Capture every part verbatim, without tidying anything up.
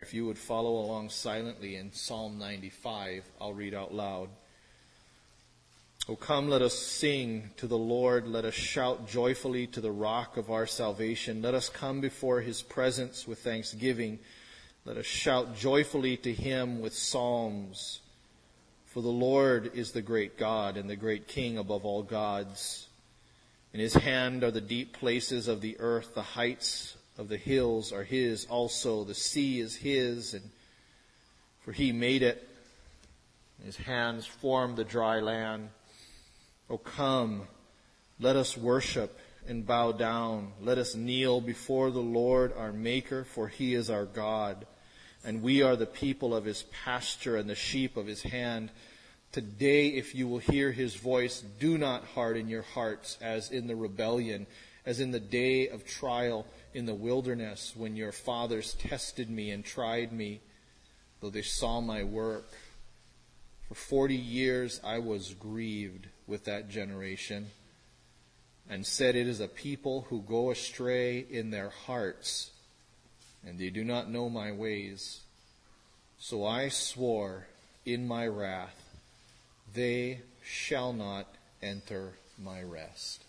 If you would follow along silently in Psalm ninety-five, I'll read out loud. O come, let us sing to the Lord. Let us shout joyfully to the rock of our salvation. Let us come before his presence with thanksgiving. Let us shout joyfully to him with psalms. For the Lord is the great God and the great King above all gods. In his hand are the deep places of the earth. The heights of the hills are his also. The sea is his, and for he made it. His hands formed the dry land. O come, let us worship and bow down. Let us kneel before the Lord our Maker, for he is our God, and we are the people of his pasture and the sheep of his hand. Today, if you will hear his voice, do not harden your hearts as in the rebellion, as in the day of trial in the wilderness, when your fathers tested me and tried me, though they saw my work. For forty years I was grieved with that generation, and said, it is a people who go astray in their hearts, and they do not know my ways. So I swore in my wrath, they shall not enter my rest.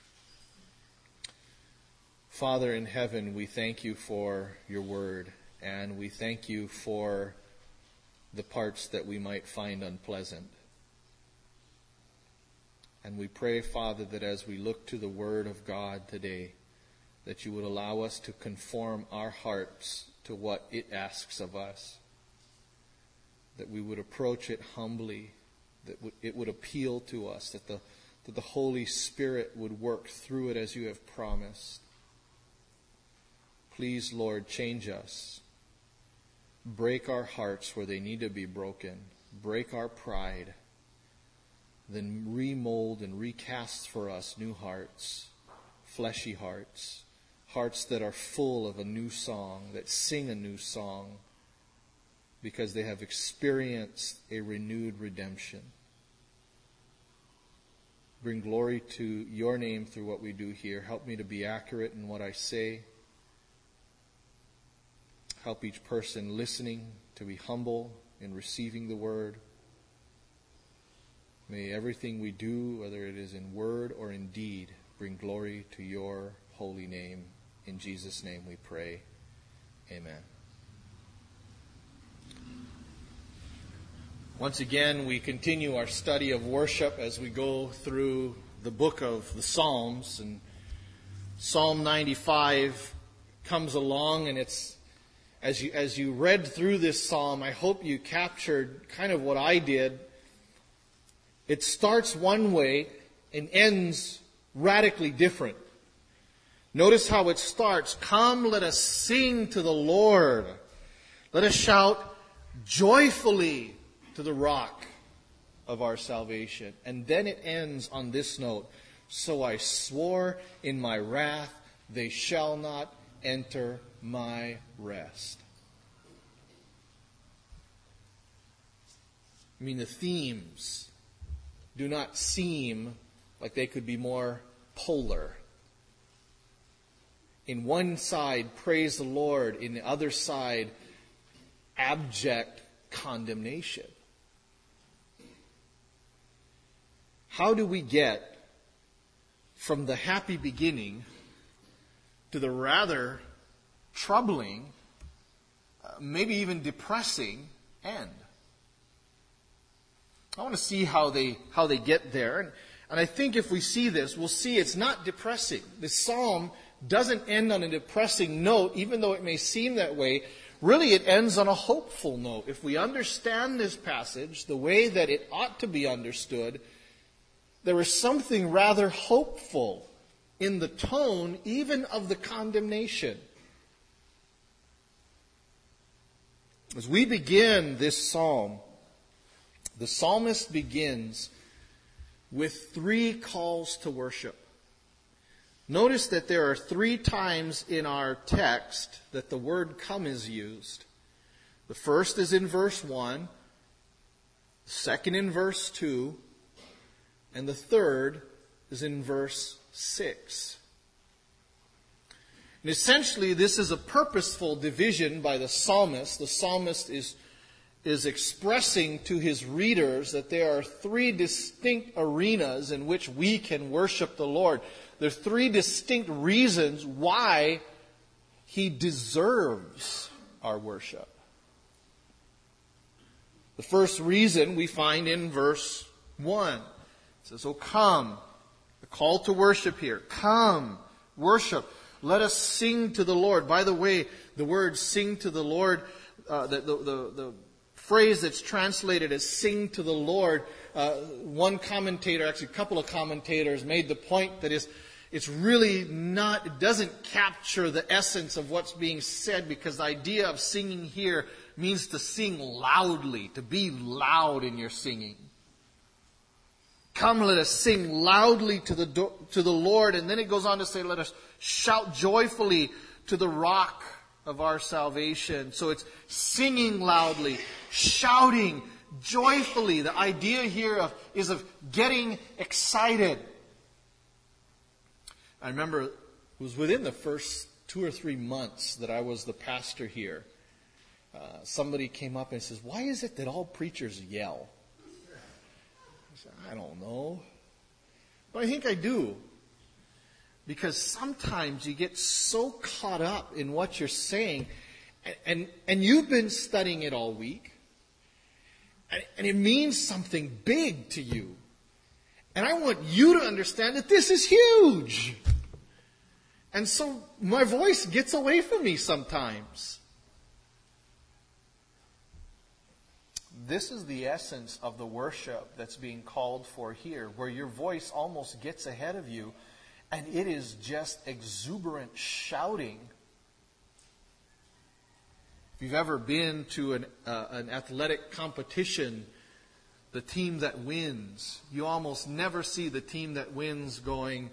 Father in heaven, we thank you for your word, and we thank you for the parts that we might find unpleasant. And we pray, Father, that as we look to the word of God today, that you would allow us to conform our hearts to what it asks of us, that we would approach it humbly, that it would appeal to us, that the, that the Holy Spirit would work through it as you have promised. Please, Lord, change us. Break our hearts where they need to be broken. Break our pride. Then remold and recast for us new hearts, fleshy hearts, hearts that are full of a new song, that sing a new song, because they have experienced a renewed redemption. Bring glory to your name through what we do here. Help me to be accurate in what I say. Help each person listening to be humble in receiving the word. May everything we do, whether it is in word or in deed, bring glory to your holy name. In Jesus' name we pray. Amen. Once again, we continue our study of worship as we go through the book of the Psalms. And Psalm ninety-five comes along, and it's As you, as you read through this psalm, I hope you captured kind of what I did. It starts one way and ends radically different. Notice how it starts. Come, let us sing to the Lord. Let us shout joyfully to the rock of our salvation. And then it ends on this note. So I swore in my wrath, they shall not enter my rest. I mean, the themes do not seem like they could be more polar. In one side, praise the Lord. In the other side, abject condemnation. How do we get from the happy beginning to the rather troubling, uh, maybe even depressing end? I want to see how they how they get there. And, and I think if we see this, we'll see it's not depressing. The psalm doesn't end on a depressing note, even though it may seem that way. Really, it ends on a hopeful note. If we understand this passage the way that it ought to be understood, there is something rather hopeful in the tone even of the condemnation. As we begin this psalm, the psalmist begins with three calls to worship. Notice that there are three times in our text that the word come is used. The first is in verse one, the second in verse two, and the third is in verse six. And essentially, this is a purposeful division by the psalmist. The psalmist is, is expressing to his readers that there are three distinct arenas in which we can worship the Lord. There are three distinct reasons why He deserves our worship. The first reason we find in verse one. It says, "Oh, come." The call to worship here. Come, worship. Let us sing to the Lord. By the way, the word sing to the Lord, uh, the, the, the, the phrase that's translated as sing to the Lord, uh, one commentator, actually a couple of commentators, made the point that is, it's really not, it doesn't capture the essence of what's being said, because the idea of singing here means to sing loudly, to be loud in your singing. Come, let us sing loudly to the do- to the Lord. And then it goes on to say, let us shout joyfully to the rock of our salvation. So it's singing loudly, shouting joyfully. The idea here of, is of getting excited. I remember it was within the first two or three months that I was the pastor here. Uh, somebody came up and says, "Why is it that all preachers yell?" I said, "I don't know. But I think I do. Because sometimes you get so caught up in what you're saying, and, and, and you've been studying it all week, and, and it means something big to you. And I want you to understand that this is huge. And so my voice gets away from me sometimes." This is the essence of the worship that's being called for here, where your voice almost gets ahead of you, and it is just exuberant shouting. If you've ever been to an, uh, an athletic competition, the team that wins, you almost never see the team that wins going,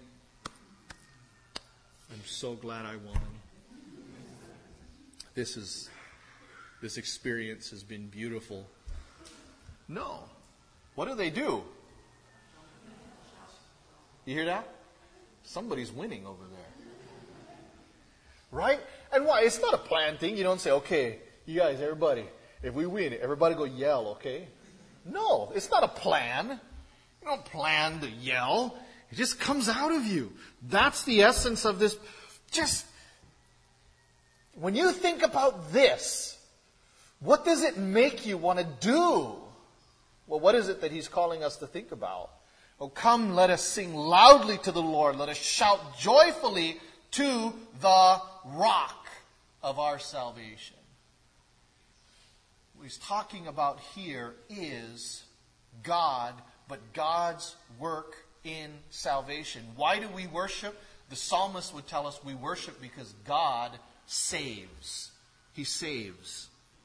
"I'm so glad I won. This is, this experience has been beautiful." No. What do they do? You hear that? Somebody's winning over there. Right? And why? It's not a planned thing. You don't say, "Okay, you guys, everybody, if we win, everybody go yell, okay?" No, it's not a plan. You don't plan to yell. It just comes out of you. That's the essence of this. Just, when you think about this, what does it make you want to do? Well, what is it that He's calling us to think about? "Oh, come, let us sing loudly to the Lord. Let us shout joyfully to the rock of our salvation." What He's talking about here is God, but God's work in salvation. Why do we worship? The psalmist would tell us we worship because God saves. He saves.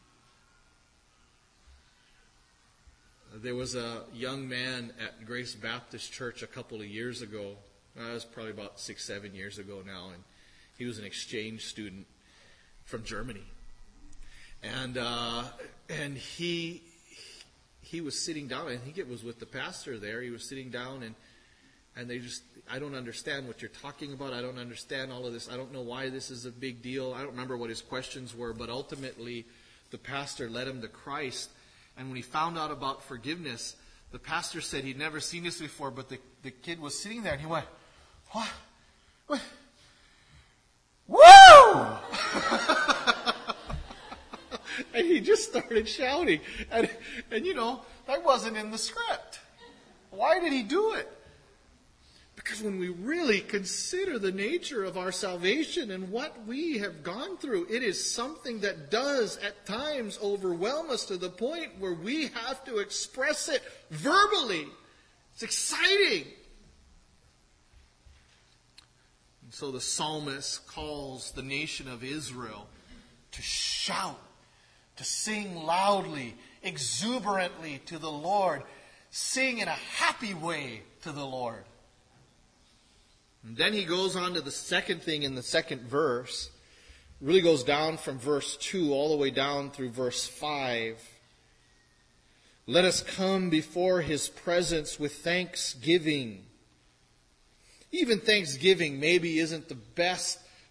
There was a young man at Grace Baptist Church a couple of years ago. Uh, it was probably about six, seven years ago now. And he was an exchange student from Germany. And uh, and he he was sitting down. I think it was with the pastor there. He was sitting down and, and they just, "I don't understand what you're talking about. I don't understand all of this. I don't know why this is a big deal." I don't remember what his questions were. But ultimately, the pastor led him to Christ. And when he found out about forgiveness, the pastor said he'd never seen this before, but the, the kid was sitting there and he went, "What? What? Woo!" And he just started shouting. And, and you know, that wasn't in the script. Why did he do it? Because when we really consider the nature of our salvation and what we have gone through, it is something that does at times overwhelm us to the point where we have to express it verbally. It's exciting. And so the psalmist calls the nation of Israel to shout, to sing loudly, exuberantly to the Lord, sing in a happy way to the Lord. And then he goes on to the second thing in the second verse. It really goes down from verse two all the way down through verse five. "Let us come before His presence with thanksgiving." Even thanksgiving maybe isn't the best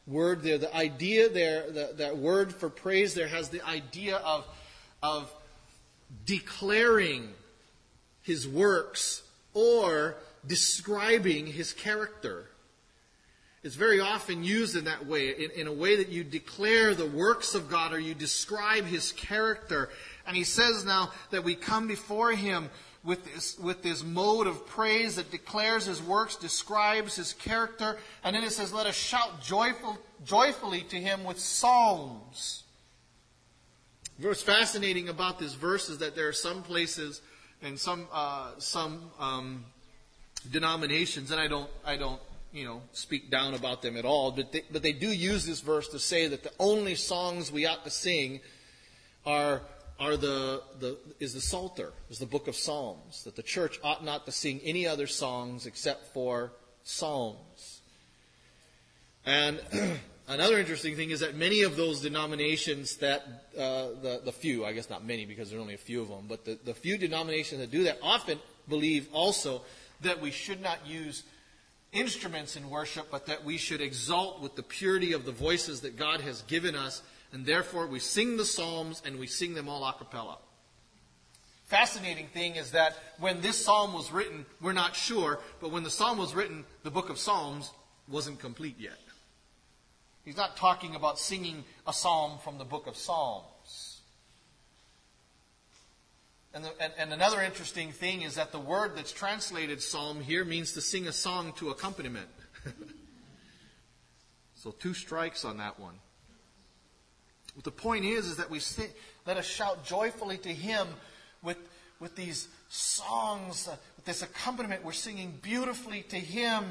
word there, the idea there, the, that word for praise there has the idea of, of declaring his works or describing his character. It's very often used in that way, in, in a way that you declare the works of God or you describe his character. And he says now that we come before him with this, with this mode of praise that declares his works, describes his character. And then it says, let us shout joyful, joyfully to him with psalms. What's fascinating about this verse is that there are some places and some uh, some um, denominations, and I don't I don't you know speak down about them at all, but they, but they do use this verse to say that the only songs we ought to sing are are the the is the Psalter, is the book of Psalms. That the church ought not to sing any other songs except for psalms. And another interesting thing is that many of those denominations that, uh, the, the few, I guess not many because there are only a few of them, but the, the few denominations that do that often believe also that we should not use instruments in worship, but that we should exalt with the purity of the voices that God has given us, and therefore we sing the psalms and we sing them all a cappella. Fascinating thing is that when this psalm was written, we're not sure, but when the psalm was written, the book of Psalms wasn't complete yet. He's not talking about singing a psalm from the book of Psalms. And, the, and, and another interesting thing is that the word that's translated psalm here means to sing a song to accompaniment. So two strikes on that one. But the point is, is that we sing, let us shout joyfully to him with, with these songs, uh, with this accompaniment. We're singing beautifully to him.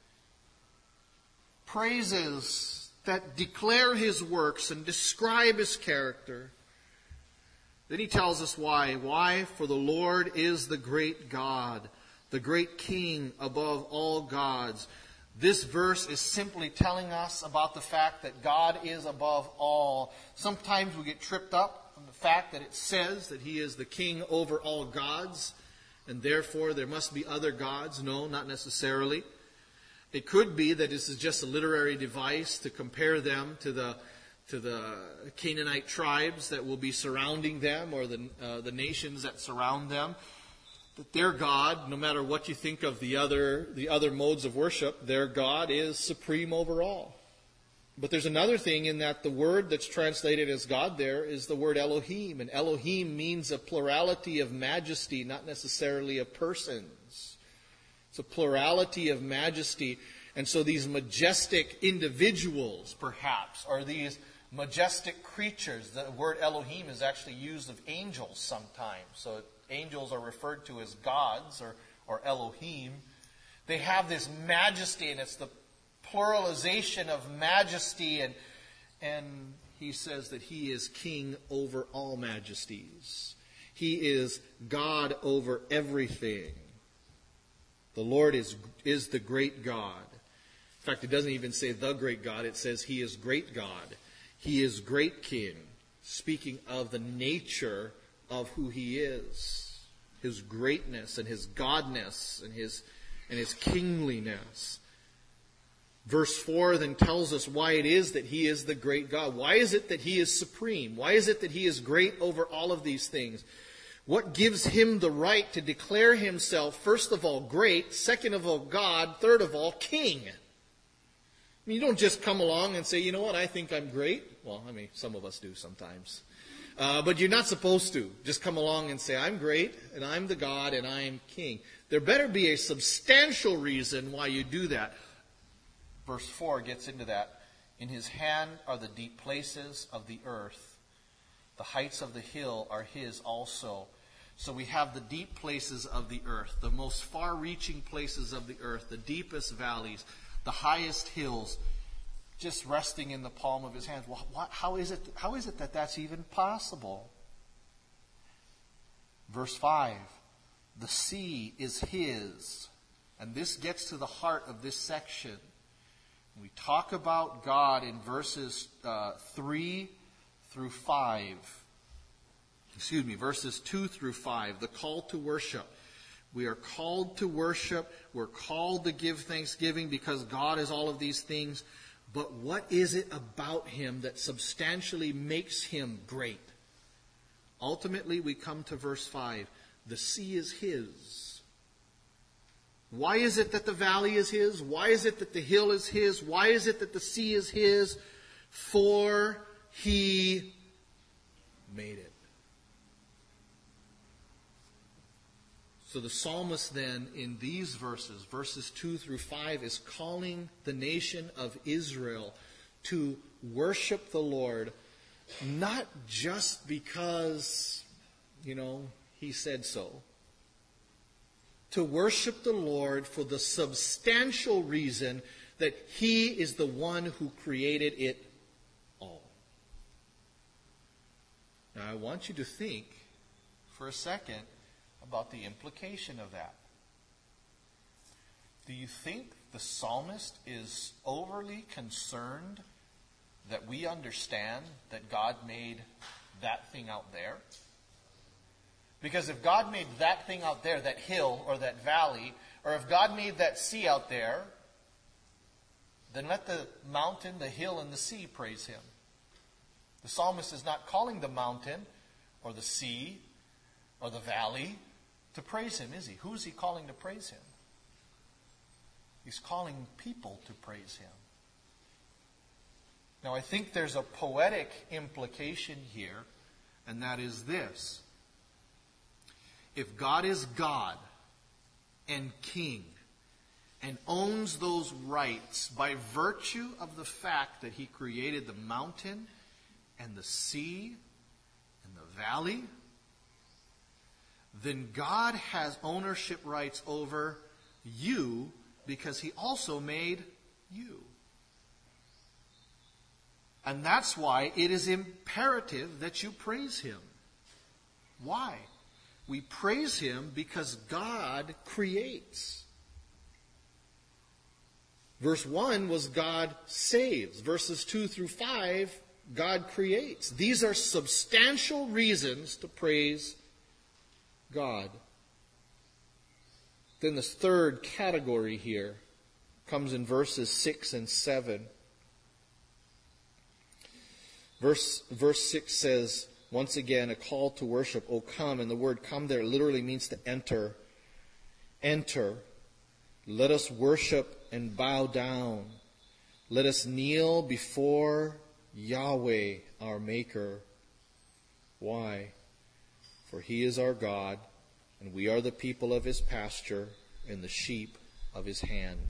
Praises that declare his works and describe his character. Then he tells us why. Why? For the Lord is the great God, the great King above all gods. This verse is simply telling us about the fact that God is above all. Sometimes we get tripped up on the fact that it says that he is the King over all gods, and therefore there must be other gods. No, not necessarily. It could be that this is just a literary device to compare them to the to the Canaanite tribes that will be surrounding them, or the uh, the nations that surround them. That their God, no matter what you think of the other the other modes of worship, their God is supreme over all. But there's another thing in that the word that's translated as God there is the word Elohim, and Elohim means a plurality of majesty, not necessarily of persons. It's a plurality of majesty. And so these majestic individuals, perhaps, or these majestic creatures, the word Elohim is actually used of angels sometimes. So angels are referred to as gods or, or Elohim. They have this majesty, and it's the pluralization of majesty. And, and he says that he is king over all majesties. He is God over everything. The Lord is is the great God. In fact, it doesn't even say the great God. It says he is great God. He is great King, speaking of the nature of who he is, his greatness and his godness and his and his kingliness. Verse four then tells us why it is that he is the great God. Why is it that he is supreme? Why is it that he is great over all of these things? What gives him the right to declare himself, first of all, great, second of all, God, third of all, king? I mean, you don't just come along and say, you know what, I think I'm great. Well, I mean, some of us do sometimes. Uh, but you're not supposed to just come along and say, I'm great, and I'm the God, and I am king. There better be a substantial reason why you do that. Verse four gets into that. In his hand are the deep places of the earth. The heights of the hill are his also. So we have the deep places of the earth, the most far-reaching places of the earth, the deepest valleys, the highest hills, just resting in the palm of his hands. Well, what, how is it, how is it that that's even possible? Verse five, the sea is his. And this gets to the heart of this section. We talk about God in verses uh, three through five. Excuse me, verses two through five, the call to worship. We are called to worship. We're called to give thanksgiving because God is all of these things. But what is it about him that substantially makes him great? Ultimately, we come to verse five. The sea is his. Why is it that the valley is his? Why is it that the hill is his? Why is it that the sea is his? For he made it. So the psalmist then, in these verses, verses two through five, is calling the nation of Israel to worship the Lord, not just because, you know, he said so. To worship the Lord for the substantial reason that he is the one who created it all. Now I want you to think for a second about the implication of that. Do you think the psalmist is overly concerned that we understand that God made that thing out there? Because if God made that thing out there, that hill or that valley, or if God made that sea out there, then let the mountain, the hill, and the sea praise him. The psalmist is not calling the mountain or the sea or the valley to praise him, is he? Who is he calling to praise him? He's calling people to praise him. Now, I think there's a poetic implication here, and that is this. If God is God and King and owns those rights by virtue of the fact that he created the mountain and the sea and the valley, then God has ownership rights over you because he also made you. And that's why it is imperative that you praise him. Why? We praise him because God creates. Verse one was God saves. Verses two through five, God creates. These are substantial reasons to praise God. Then this third category here comes in verses six and seven. Verse, verse six says, once again, a call to worship. O come. And the word come there literally means to enter. Enter. Let us worship and bow down. Let us kneel before Yahweh, our Maker. Why? For he is our God, and we are the people of his pasture and the sheep of his hand.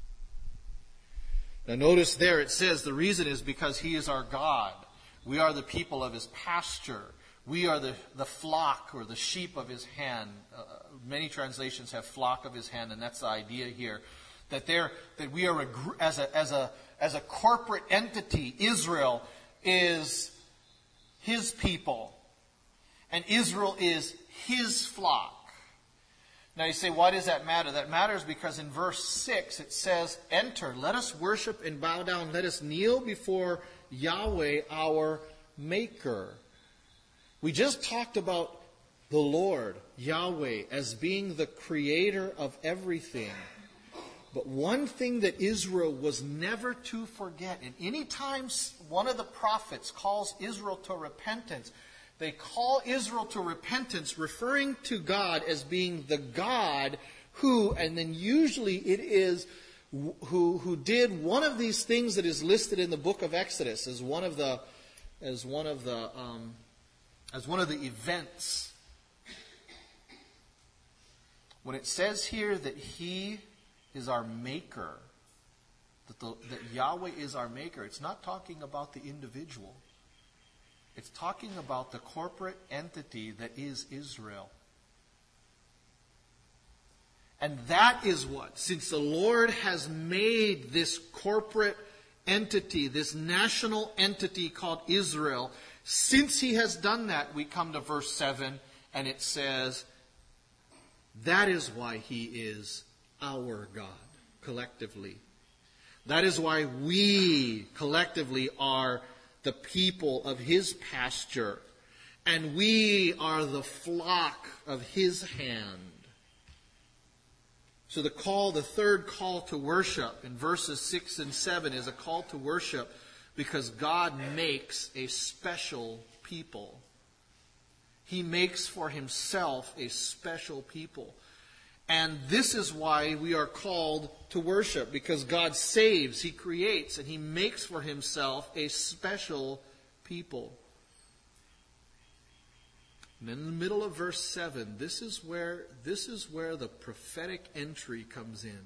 Now notice there it says the reason is because he is our God. We are the people of his pasture. We are the, the flock or the sheep of his hand. Uh, many translations have flock of his hand, and that's the idea here. That there, that we are a, as a as a as a corporate entity. Israel is his people, and Israel is his flock. Now you say, why does that matter? That matters because in verse six it says, "Enter, let us worship and bow down. Let us kneel before Yahweh, our Maker." We just talked about the Lord, Yahweh, as being the creator of everything. But one thing that Israel was never to forget, and any time one of the prophets calls Israel to repentance, they call Israel to repentance referring to God as being the God who, and then usually it is who who did one of these things that is listed in the book of Exodus as one of the as one of the um, as one of the events. When it says here that he is our maker, that, the, that Yahweh is our maker, it's not talking about the individual. It's talking about the corporate entity that is Israel. And that is what, since the Lord has made this corporate entity, this national entity called Israel, since he has done that, we come to verse seven, and it says, that is why he is our God, collectively. That is why we, collectively, are the people of his pasture, and we are the flock of his hand. So the call, the third call to worship in verses six and seven is a call to worship because God makes a special people. He makes for himself a special people. And this is why we are called to worship, because God saves, he creates, and he makes for himself a special people. And in the middle of verse seven, this is where this is where the prophetic entry comes in.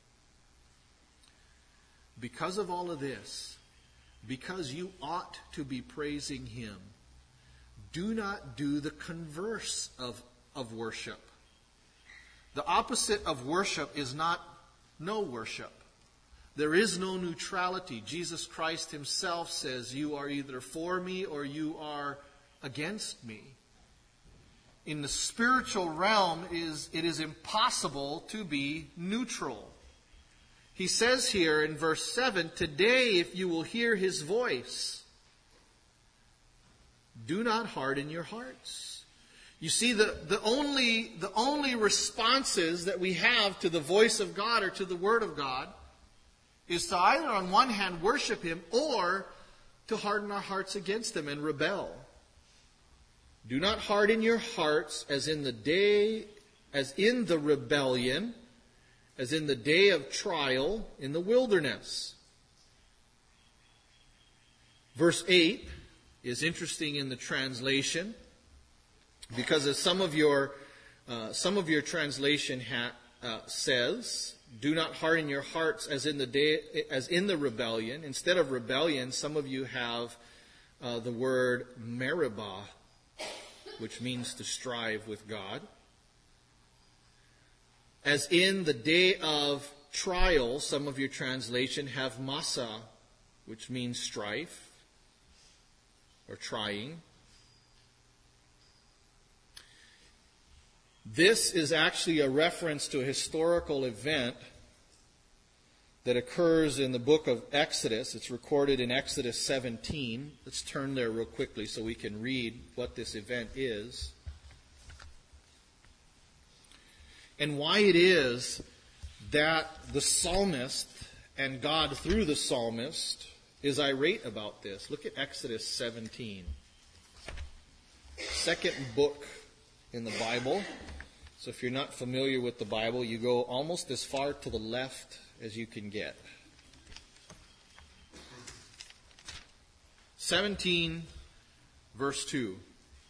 Because of all of this, because you ought to be praising him, do not do the converse of, of worship. The opposite of worship is not no worship. There is no neutrality. Jesus Christ himself says, you are either for me or you are against me. In the spiritual realm, is it is impossible to be neutral. He says here in verse seven, today if you will hear his voice, do not harden your hearts. You see, the, the only the only responses that we have to the voice of God or to the Word of God is to either on one hand worship him or to harden our hearts against him and rebel. Do not harden your hearts as in the day, as in the rebellion, as in the day of trial in the wilderness. Verse eight is interesting in the translation, because as some of your uh, some of your translation ha- uh, says, do not harden your hearts as in the day, as in the rebellion. Instead of rebellion, some of you have uh, the word Meribah, which means to strive with God. As in the day of trial, some of your translation have Massa, which means strife or trying. This is actually a reference to a historical event that occurs in the book of Exodus. It's recorded in Exodus seventeen. Let's turn there real quickly so we can read what this event is. And why it is that the psalmist and God through the psalmist is irate about this. Look at Exodus seventeen. Second book in the Bible. So if you're not familiar with the Bible, you go almost as far to the left as you can get. seventeen, verse two.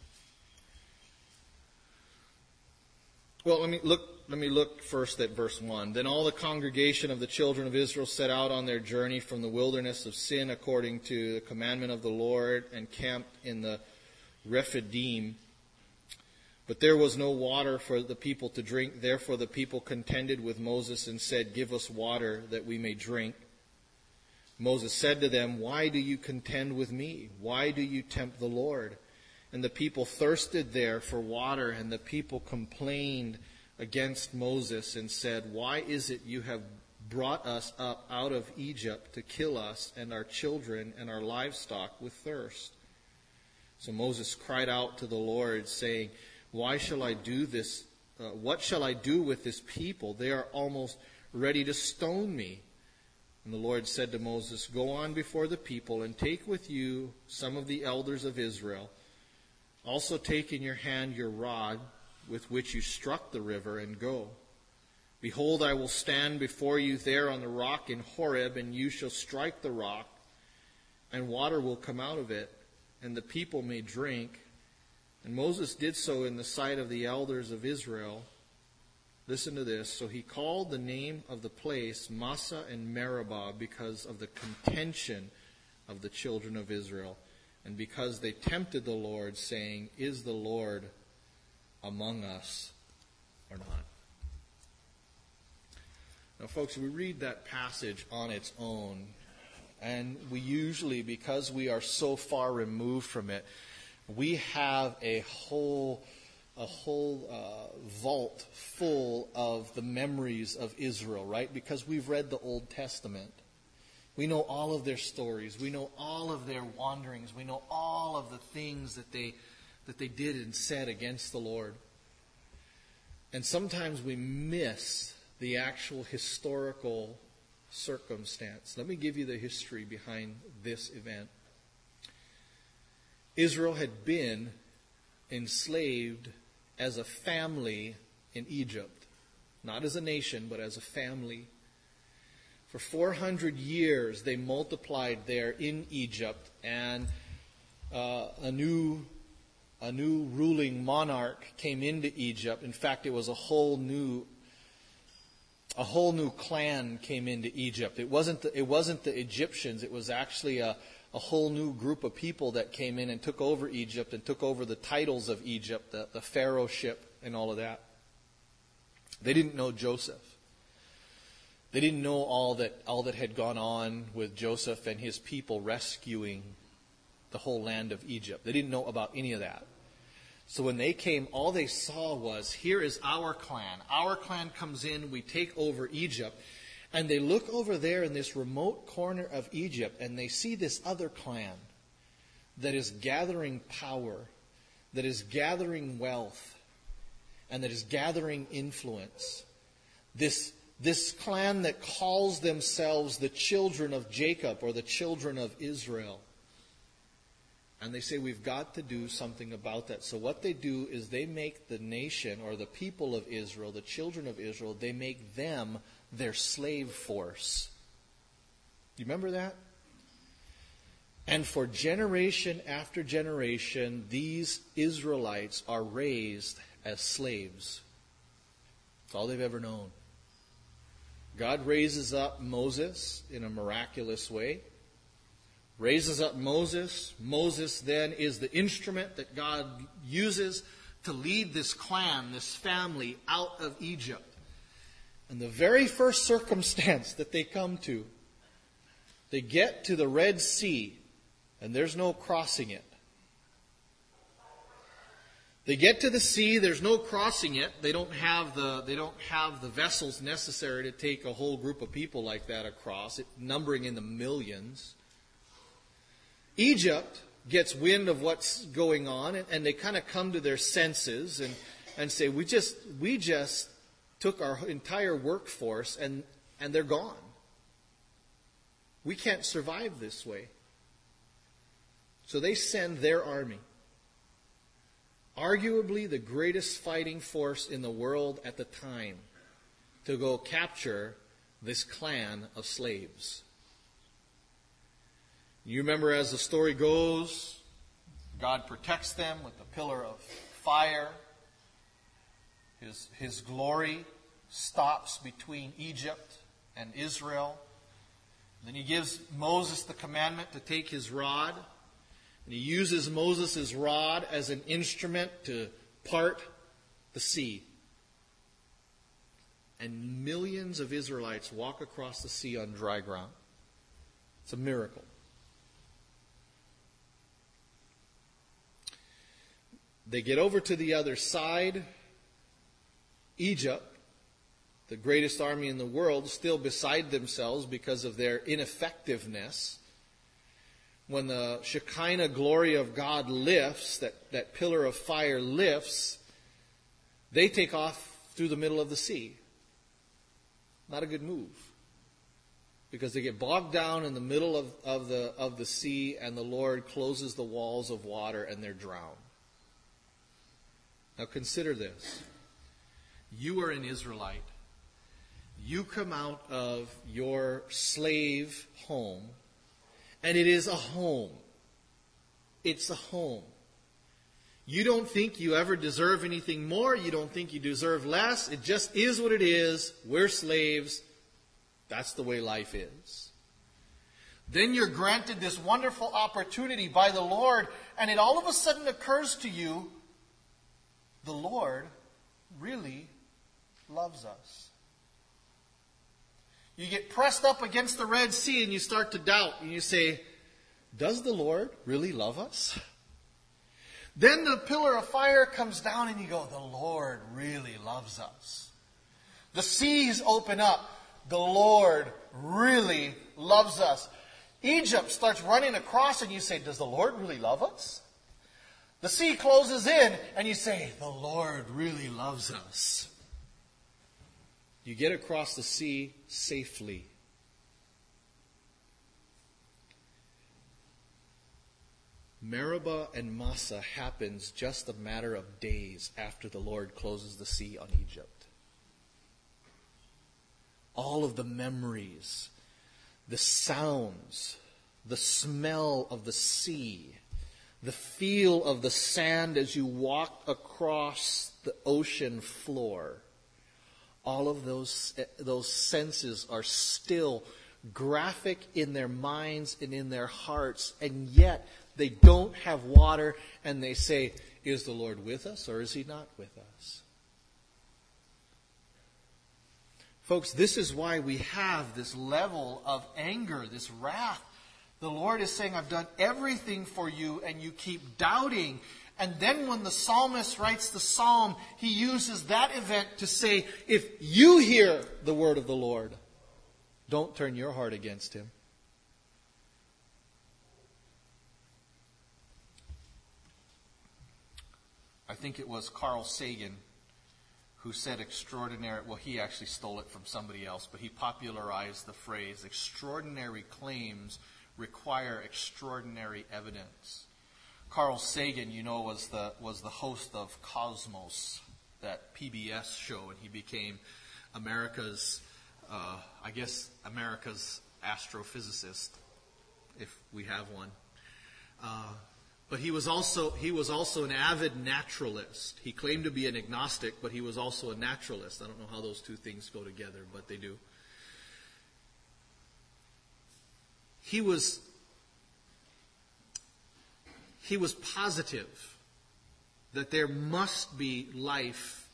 Well, let me look let me look first at verse one. Then all the congregation of the children of Israel set out on their journey from the wilderness of Sin according to the commandment of the Lord, and camped in the Rephidim. But there was no water for the people to drink. Therefore the people contended with Moses and said, give us water that we may drink. Moses said to them, why do you contend with me? Why do you tempt the Lord? And the people thirsted there for water, and the people complained against Moses and said, why is it you have brought us up out of Egypt to kill us and our children and our livestock with thirst? So Moses cried out to the Lord, saying, why shall I do this? Uh, what shall I do with this people? They are almost ready to stone me. And the Lord said to Moses, go on before the people and take with you some of the elders of Israel. Also take in your hand your rod with which you struck the river, and go. Behold, I will stand before you there on the rock in Horeb, and you shall strike the rock, and water will come out of it, and the people may drink. And Moses did so in the sight of the elders of Israel. Listen to this. So he called the name of the place Massa and Meribah because of the contention of the children of Israel, and because they tempted the Lord, saying, is the Lord among us or not? Now, folks, we read that passage on its own, and we usually, because we are so far removed from it, we have a whole a whole uh, vault full of the memories of Israel, right? Because we've read the Old Testament. We know all of their stories. We know all of their wanderings. We know all of the things that they that they did and said against the Lord. And sometimes we miss the actual historical circumstance. Let me give you the history behind this event. Israel had been enslaved as a family in Egypt. Not as a nation, but as a family. For four hundred years they multiplied there in Egypt, and uh, a new a new ruling monarch came into Egypt. In fact, it was a whole new a whole new clan came into Egypt. It wasn't the, it wasn't the Egyptians. It was actually a, a whole new group of people that came in and took over Egypt and took over the titles of Egypt, the, the pharaohship and all of that. They didn't know Joseph. They didn't know all that all that had gone on with Joseph and his people rescuing the whole land of Egypt. They didn't know about any of that. So when they came, all they saw was, here is our clan. Our clan comes in, we take over Egypt. And they look over there in this remote corner of Egypt, and they see this other clan that is gathering power, that is gathering wealth, and that is gathering influence. This, this clan that calls themselves the children of Jacob or the children of Israel. And they say, we've got to do something about that. So what they do is they make the nation or the people of Israel, the children of Israel, they make them their slave force. Do you remember that? And for generation after generation, these Israelites are raised as slaves. That's all they've ever known. God raises up Moses in a miraculous way. Raises up Moses. Moses then is the instrument that God uses to lead this clan, this family, out of Egypt. And the very first circumstance that they come to, they get to the Red Sea, and there's no crossing it. They get to the sea, there's no crossing it. They don't have the they don't have the vessels necessary to take a whole group of people like that across, it numbering in the millions. Egypt gets wind of what's going on, and, and they kind of come to their senses and, and say, we just we just took our entire workforce and, and they're gone. We can't survive this way. So they send their army, arguably the greatest fighting force in the world at the time, to go capture this clan of slaves. You remember, as the story goes, God protects them with the pillar of fire. His, his glory stops between Egypt and Israel. Then he gives Moses the commandment to take his rod. And he uses Moses' rod as an instrument to part the sea. And millions of Israelites walk across the sea on dry ground. It's a miracle. They get over to the other side. Egypt, the greatest army in the world, still beside themselves because of their ineffectiveness. When the Shekinah glory of God lifts, that, that pillar of fire lifts, they take off through the middle of the sea. Not a good move. Because they get bogged down in the middle of, of, the, of the sea, and the Lord closes the walls of water and they're drowned. Now consider this. You are an Israelite. You come out of your slave home, and it is a home. It's a home. You don't think you ever deserve anything more. You don't think you deserve less. It just is what it is. We're slaves. That's the way life is. Then you're granted this wonderful opportunity by the Lord, and it all of a sudden occurs to you, the Lord really loves us. You get pressed up against the Red Sea and you start to doubt. And you say, does the Lord really love us? Then the pillar of fire comes down and you go, the Lord really loves us. The seas open up. The Lord really loves us. Egypt starts running across and you say, does the Lord really love us? The sea closes in and you say, the Lord really loves us. You get across the sea safely. Meribah and Massah happens just a matter of days after the Lord closes the sea on Egypt. All of the memories, the sounds, the smell of the sea, the feel of the sand as you walk across the ocean floor, all of those, those senses are still graphic in their minds and in their hearts, and yet they don't have water, and they say, is the Lord with us or is he not with us? Folks, this is why we have this level of anger, this wrath. The Lord is saying, I've done everything for you, and you keep doubting. And then when the psalmist writes the psalm, he uses that event to say, if you hear the word of the Lord, don't turn your heart against him. I think it was Carl Sagan who said extraordinary, well, he actually stole it from somebody else, but he popularized the phrase, extraordinary claims require extraordinary evidence. Carl Sagan, you know, was the was the host of Cosmos, that P B S show, and he became America's, uh, I guess, America's astrophysicist, if we have one. Uh, but he was also he was also an avid naturalist. He claimed to be an agnostic, but he was also a naturalist. I don't know how those two things go together, but they do. He was he was positive that there must be life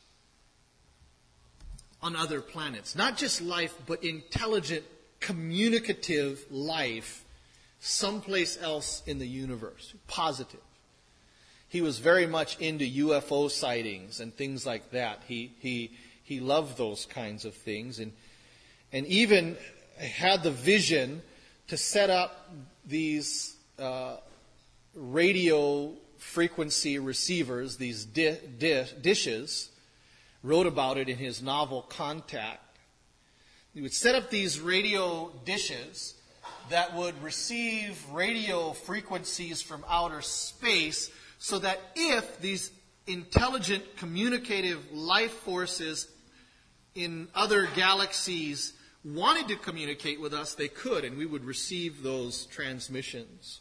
on other planets. Not just life, but intelligent, communicative life someplace else in the universe. Positive. He was very much into U F O sightings and things like that. He he he loved those kinds of things, and and even had the vision to set up these uh, radio frequency receivers, these di- di- dishes. Wrote about it in his novel Contact. He would set up these radio dishes that would receive radio frequencies from outer space, so that if these intelligent, communicative life forces in other galaxies wanted to communicate with us, they could, and we would receive those transmissions.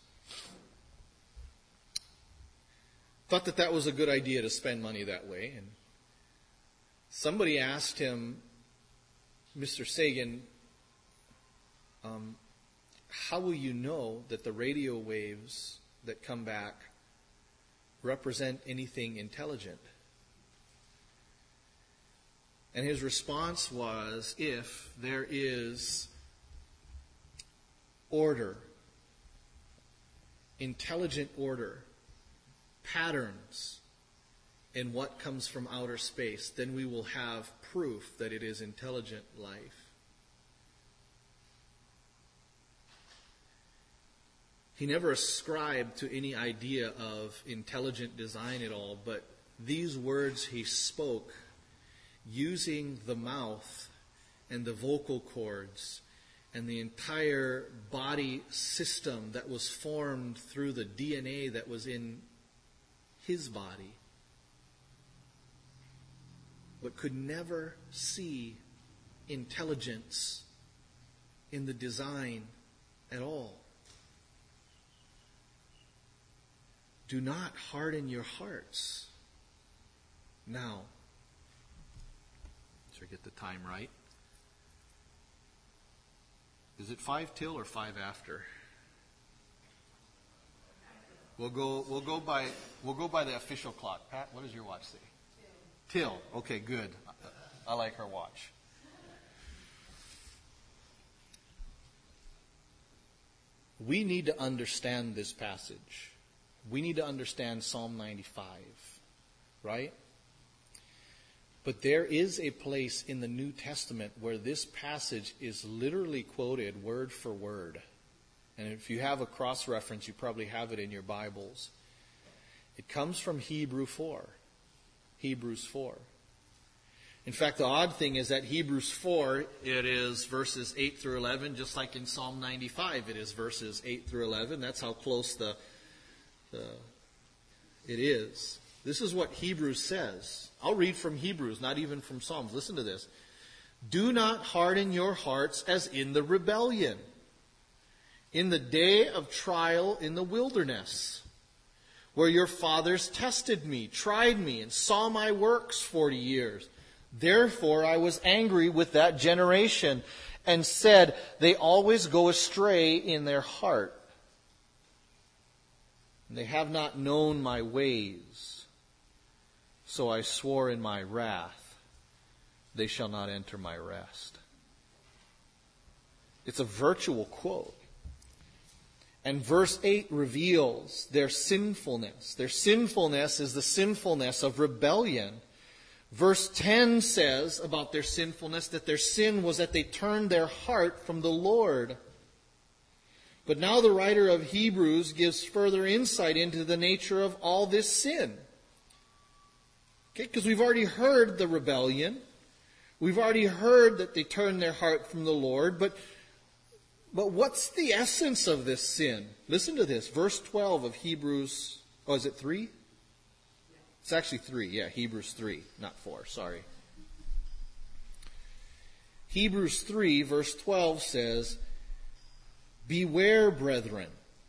Thought that that was a good idea to spend money that way. And somebody asked him, Mister Sagan, um, how will you know that the radio waves that come back represent anything intelligent? And his response was, if there is order, intelligent order, patterns in what comes from outer space, then we will have proof that it is intelligent life. He never ascribed to any idea of intelligent design at all, but these words he spoke using the mouth and the vocal cords and the entire body system that was formed through the D N A that was in his body, but could never see intelligence in the design at all. Do not harden your hearts. Now, should I get the time right? Is it five till or five after? We'll go. We'll go by. We'll go by the official clock. Pat, what does your watch say? Till. Okay, good. I like her watch. We need to understand this passage. We need to understand Psalm ninety-five, right? But there is a place in the New Testament where this passage is literally quoted word for word. And if you have a cross-reference, you probably have it in your Bibles. It comes from Hebrew four. Hebrews four. In fact, the odd thing is that Hebrews four, it is verses eight through eleven, just like in Psalm ninety-five, it is verses eight through eleven. That's how close the, the it is. This is what Hebrews says. I'll read from Hebrews, not even from Psalms. Listen to this. Do not harden your hearts as in the rebellion, in the day of trial in the wilderness, where your fathers tested me, tried me, and saw my works forty years. Therefore I was angry with that generation and said, they always go astray in their heart. And they have not known my ways. So I swore in my wrath, they shall not enter my rest. It's a virtual quote. And verse eight reveals their sinfulness. Their sinfulness is the sinfulness of rebellion. Verse ten says about their sinfulness that their sin was that they turned their heart from the Lord. But now the writer of Hebrews gives further insight into the nature of all this sin. Okay, because we've already heard the rebellion. We've already heard that they turned their heart from the Lord. But, but what's the essence of this sin? Listen to this. Verse twelve of Hebrews. Oh, is it three? It's actually three. Yeah, Hebrews three, not four. Sorry. Hebrews three, verse twelve says, beware, brethren.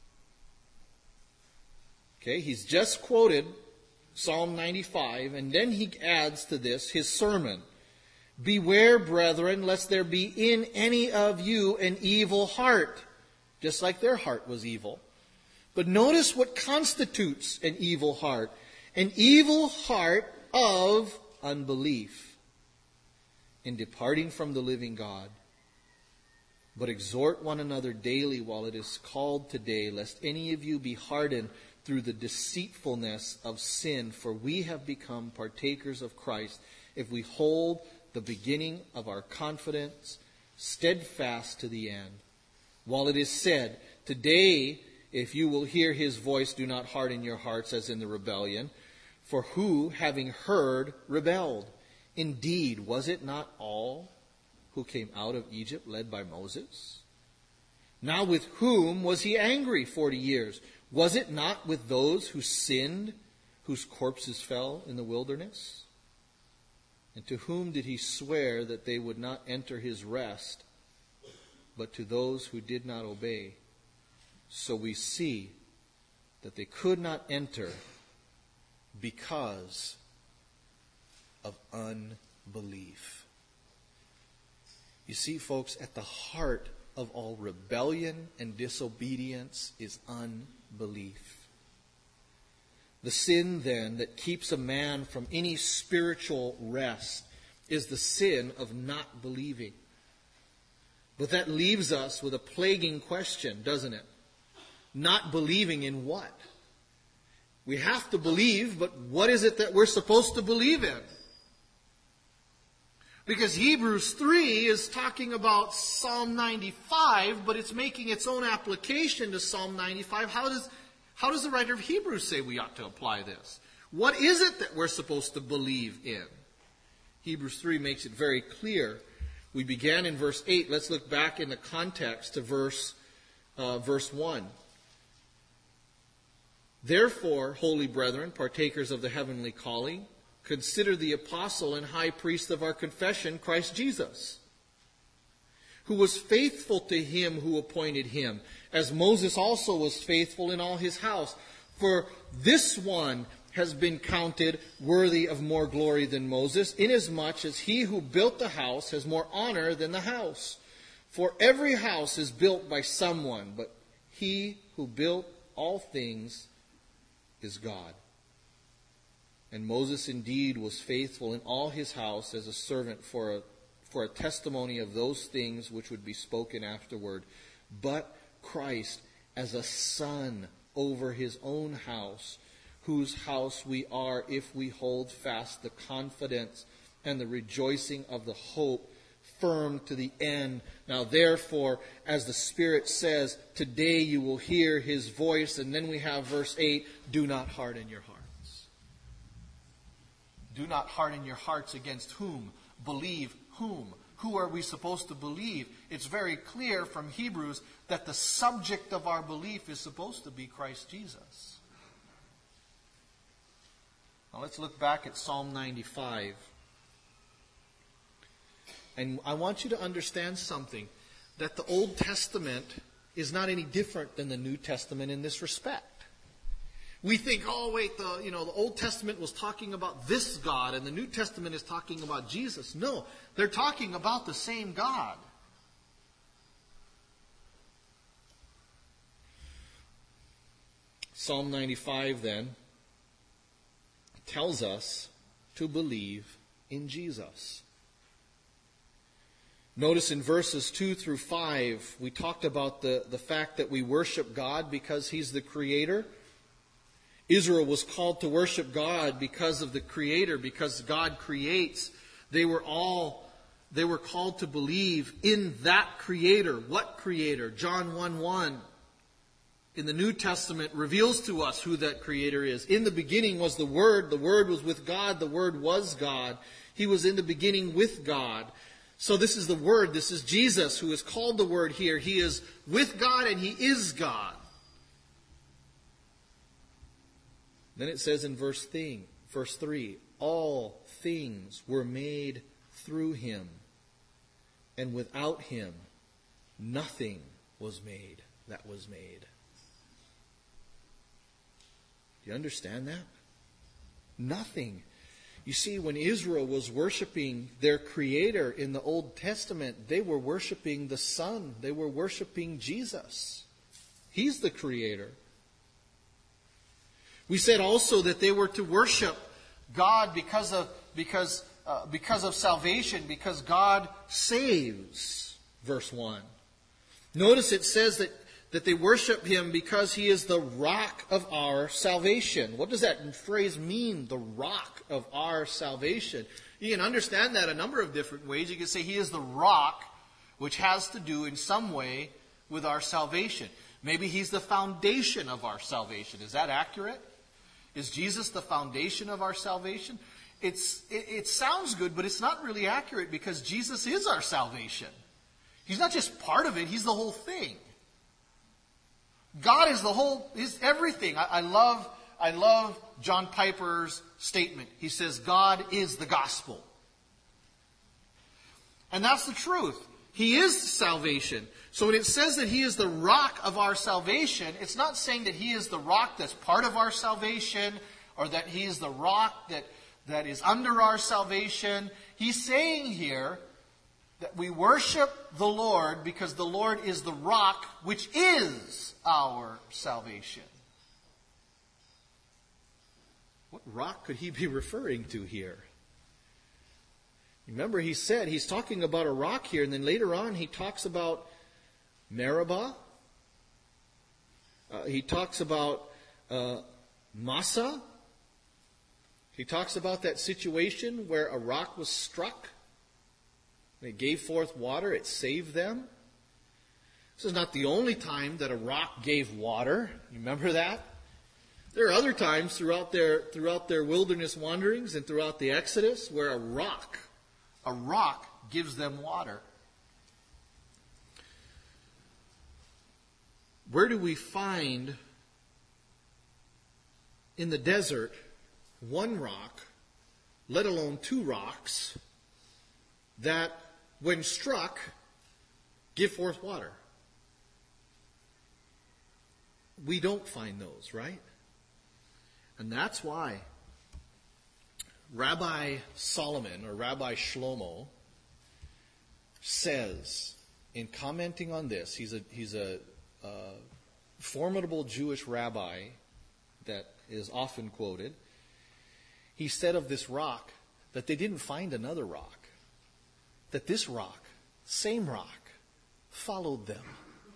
Okay, he's just quoted Psalm ninety-five, and then he adds to this his sermon. Beware, brethren, lest there be in any of you an evil heart, just like their heart was evil. But notice what constitutes an evil heart. An evil heart of unbelief in departing from the living God. But exhort one another daily while it is called today, lest any of you be hardened through the deceitfulness of sin. For we have become partakers of Christ if we hold the beginning of our confidence steadfast to the end. While it is said, today, if you will hear his voice, do not harden your hearts as in the rebellion. For who, having heard, rebelled? Indeed, was it not all who came out of Egypt led by Moses? Now with whom was he angry forty years? Was it not with those who sinned, whose corpses fell in the wilderness? And to whom did he swear that they would not enter his rest, but to those who did not obey? So we see that they could not enter because of unbelief. You see, folks, at the heart of all rebellion and disobedience is unbelief. The sin, then, that keeps a man from any spiritual rest is the sin of not believing. But that leaves us with a plaguing question, doesn't it? Not believing in what? We have to believe, but what is it that we're supposed to believe in? Because Hebrews three is talking about Psalm ninety-five, but it's making its own application to Psalm ninety-five. How does, how does the writer of Hebrews say we ought to apply this? What is it that we're supposed to believe in? Hebrews three makes it very clear. We began in verse eight. Let's look back in the context to verse, uh, verse one. Therefore, holy brethren, partakers of the heavenly calling, consider the apostle and high priest of our confession, Christ Jesus, who was faithful to him who appointed him, as Moses also was faithful in all his house. For this one has been counted worthy of more glory than Moses, inasmuch as he who built the house has more honor than the house. For every house is built by someone, but he who built all things is God. And Moses indeed was faithful in all his house as a servant for a, for a testimony of those things which would be spoken afterward. But Christ as a son over his own house, whose house we are if we hold fast the confidence and the rejoicing of the hope firm to the end. Now therefore, as the Spirit says, today you will hear his voice. And then we have verse eight, do not harden your hearts. Do not harden your hearts against whom? Believe whom? Who are we supposed to believe? It's very clear from Hebrews that the subject of our belief is supposed to be Christ Jesus. Now let's look back at Psalm ninety-five. And I want you to understand something, that the Old Testament is not any different than the New Testament in this respect. We think, oh wait, the you know the Old Testament was talking about this God and the New Testament is talking about Jesus. No, they're talking about the same God. Psalm ninety-five then tells us to believe in Jesus. Notice in verses two through five, we talked about the, the fact that we worship God because He's the Creator. Israel was called to worship God because of the Creator, because God creates. They were all, they were called to believe in that Creator. What Creator? John one one in the New Testament reveals to us who that Creator is. In the beginning was the Word. The Word was with God. The Word was God. He was in the beginning with God. So this is the Word. This is Jesus who is called the Word here. He is with God and He is God. Then it says in verse thing, verse three, all things were made through Him, and without Him nothing was made that was made. Do you understand that? Nothing. You see, when Israel was worshiping their Creator in the Old Testament, they were worshiping the Son. They were worshiping Jesus. He's the Creator. We said also that they were to worship God because of because uh, because of salvation, because God saves. Verse one. Notice it says that, that they worship Him because He is the rock of our salvation. What does that phrase mean, the rock of our salvation? You can understand that a number of different ways. You can say He is the rock, which has to do in some way with our salvation. Maybe He's the foundation of our salvation. Is that accurate? Is Jesus the foundation of our salvation? It's, it, it sounds good, but it's not really accurate because Jesus is our salvation. He's not just part of it, He's the whole thing. God is the whole, is everything. I, I love, I love John Piper's statement. He says, God is the gospel. And that's the truth. He is salvation. So when it says that He is the rock of our salvation, it's not saying that He is the rock that's part of our salvation or that He is the rock that, that is under our salvation. He's saying here that we worship the Lord because the Lord is the rock which is our salvation. What rock could He be referring to here? Remember, he said, he's talking about a rock here, and then later on he talks about Meribah. Uh, he talks about uh, Massa. He talks about that situation where a rock was struck. And it gave forth water. It saved them. This is not the only time that a rock gave water. You remember that? There are other times throughout their, throughout their wilderness wanderings and throughout the Exodus where a rock A rock gives them water. Where do we find in the desert one rock, let alone two rocks, that when struck give forth water? We don't find those, right? And that's why Rabbi Solomon, or Rabbi Shlomo, says, in commenting on this, he's a he's a uh, formidable Jewish rabbi that is often quoted. He said of this rock that they didn't find another rock, that this rock, same rock, followed them.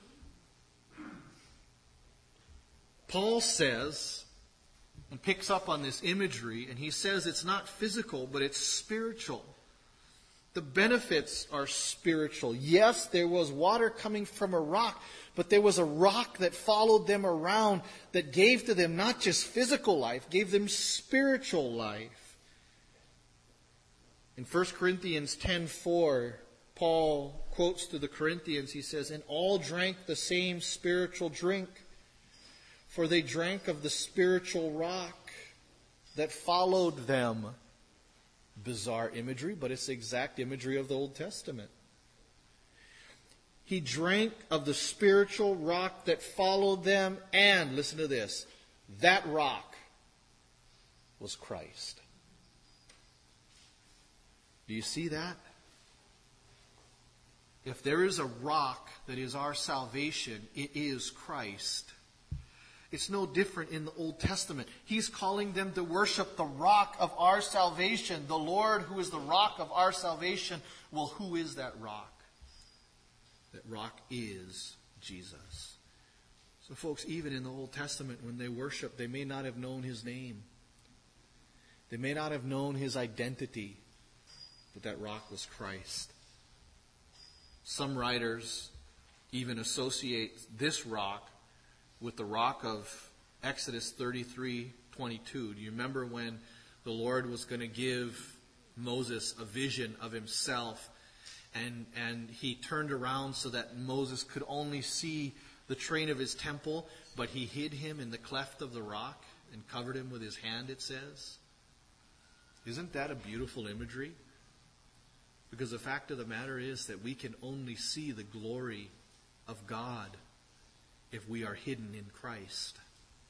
Paul says, and picks up on this imagery, and he says it's not physical, but it's spiritual. The benefits are spiritual. Yes, there was water coming from a rock, but there was a rock that followed them around that gave to them not just physical life, gave them spiritual life. In First Corinthians ten four, Paul quotes to the Corinthians, he says, "And all drank the same spiritual drink, for they drank of the spiritual rock that followed them." Bizarre imagery, but it's the exact imagery of the Old Testament. He drank of the spiritual rock that followed them, and, listen to this, that rock was Christ. Do you see that? If there is a rock that is our salvation, it is Christ. It's no different in the Old Testament. He's calling them to worship the rock of our salvation. The Lord, who is the rock of our salvation. Well, who is that rock? That rock is Jesus. So folks, even in the Old Testament, when they worship, they may not have known His name. They may not have known His identity. But that rock was Christ. Some writers even associate this rock with the rock of Exodus thirty-three twenty-two. Do you remember when the Lord was going to give Moses a vision of Himself, and and He turned around so that Moses could only see the train of His temple, but He hid Him in the cleft of the rock and covered Him with His hand, it says? Isn't that a beautiful imagery? Because the fact of the matter is that we can only see the glory of God if we are hidden in Christ.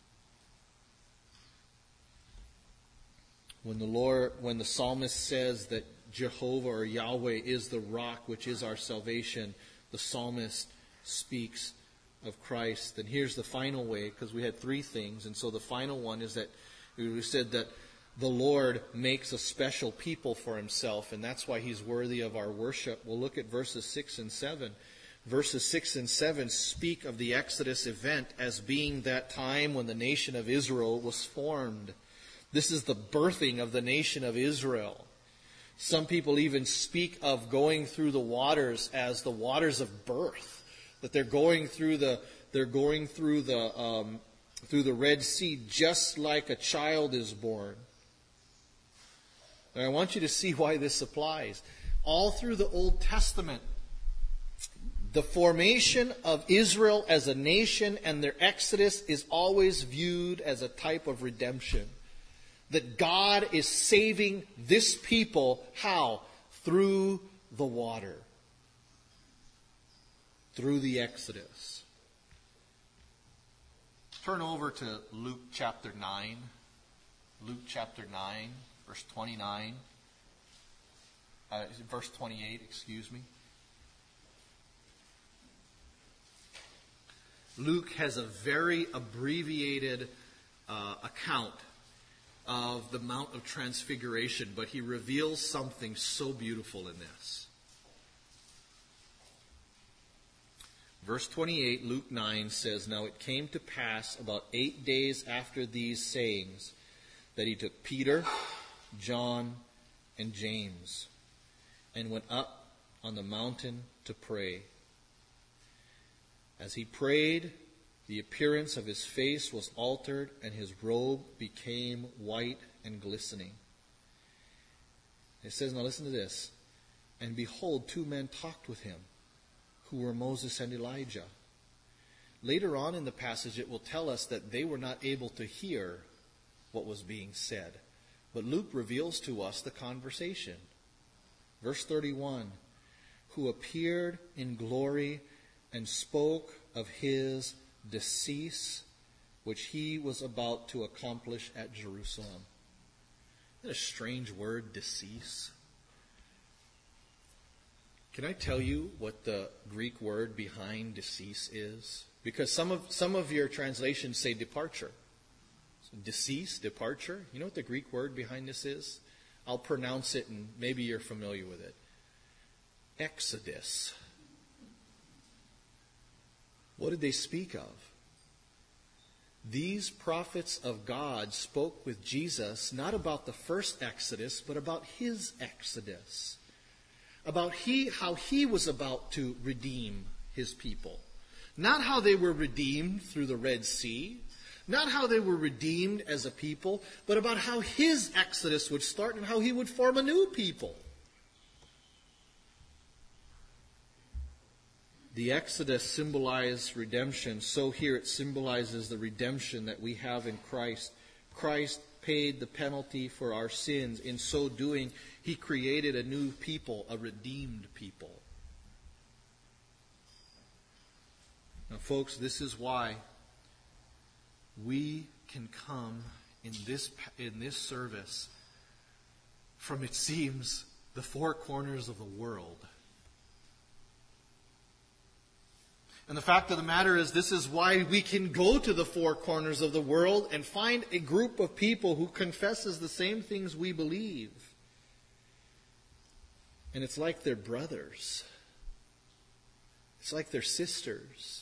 When the Lord, when the psalmist says that Jehovah or Yahweh is the rock which is our salvation, the psalmist speaks of Christ. And here's the final way, because we had three things, and so the final one is that we said that the Lord makes a special people for Himself, and that's why He's worthy of our worship. We'll look at verses six and seven. Verses six and seven speak of the Exodus event as being that time when the nation of Israel was formed. This is the birthing of the nation of Israel. Some people even speak of going through the waters as the waters of birth, that they're going through the they're going through the um, through the Red Sea just like a child is born. And I want you to see why this applies. All through the Old Testament, the formation of Israel as a nation and their exodus is always viewed as a type of redemption. That God is saving this people, how? Through the water. Through the Exodus. Turn over to Luke chapter nine. Luke chapter nine, verse twenty-nine. Uh, verse twenty-eight, excuse me. Luke has a very abbreviated uh, account of the Mount of Transfiguration, but he reveals something so beautiful in this. Verse twenty-eight, Luke nine says, "Now it came to pass about eight days after these sayings that he took Peter, John, and James and went up on the mountain to pray. As he prayed, the appearance of his face was altered, and his robe became white and glistening." It says, now listen to this. "And behold, two men talked with him, who were Moses and Elijah." Later on in the passage, it will tell us that they were not able to hear what was being said. But Luke reveals to us the conversation. Verse thirty-one, "Who appeared in glory and spoke of his decease, which he was about to accomplish at Jerusalem." Isn't that a strange word, decease? Can I tell you what the Greek word behind decease is? Because some of some of your translations say departure. So decease, departure. You know what the Greek word behind this is? I'll pronounce it and maybe you're familiar with it. Exodus. What did they speak of? These prophets of God spoke with Jesus not about the first Exodus, but about his Exodus. About he, how he was about to redeem his people. Not how they were redeemed through the Red Sea. Not how they were redeemed as a people, but about how his Exodus would start and how he would form a new people. The Exodus symbolized redemption, so here it symbolizes the redemption that we have in Christ. Christ paid the penalty for our sins. In so doing, He created a new people, a redeemed people. Now, folks, this is why we can come in this, in this service from, it seems, the four corners of the world. And the fact of the matter is, this is why we can go to the four corners of the world and find a group of people who confesses the same things we believe. And it's like they're brothers. It's like they're sisters.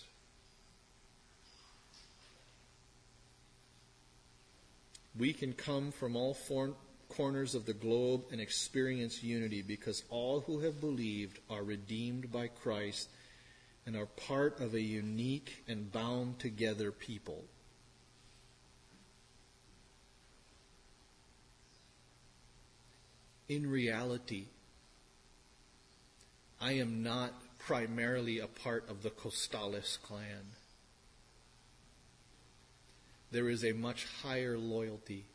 We can come from all four corners of the globe and experience unity because all who have believed are redeemed by Christ and are part of a unique and bound together people. In reality, I am not primarily a part of the Costales clan. There is a much higher loyalty.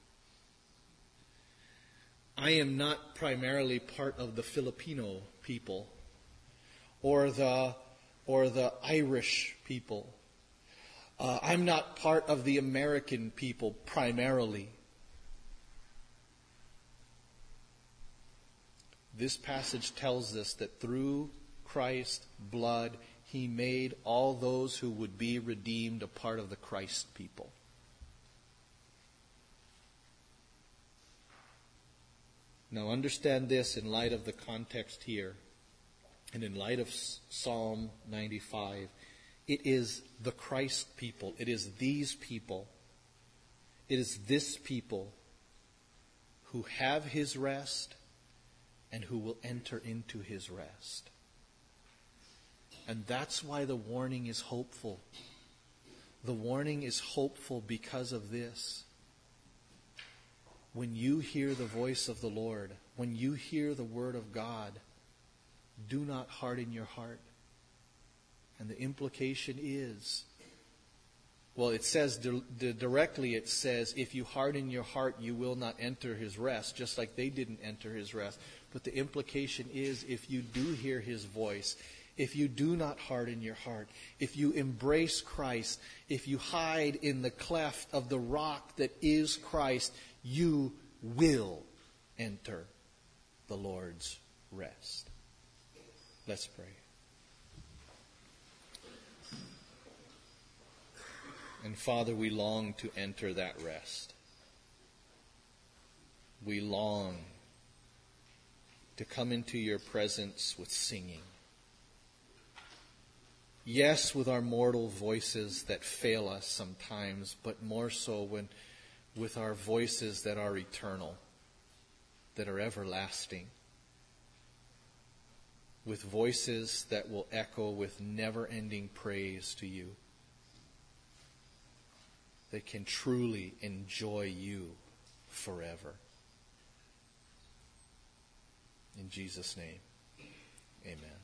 I am not primarily part of the Filipino people or the or the Irish people. Uh, I'm not part of the American people primarily. This passage tells us that through Christ's blood, He made all those who would be redeemed a part of the Christ people. Now understand this in light of the context here. And in light of Psalm ninety-five, it is the Christ people. It is these people. It is this people who have His rest and who will enter into His rest. And that's why the warning is hopeful. The warning is hopeful because of this. When you hear the voice of the Lord, when you hear the word of God, do not harden your heart. And the implication is, well, it says di- directly, it says, if you harden your heart, you will not enter His rest, just like they didn't enter His rest. But the implication is, if you do hear His voice, if you do not harden your heart, if you embrace Christ, if you hide in the cleft of the rock that is Christ, you will enter the Lord's rest. Let's pray. And Father, we long to enter that rest. We long to come into Your presence with singing. Yes, with our mortal voices that fail us sometimes, but more so when with our voices that are eternal, that are everlasting. With voices that will echo with never-ending praise to You. That can truly enjoy You forever. In Jesus' name, amen.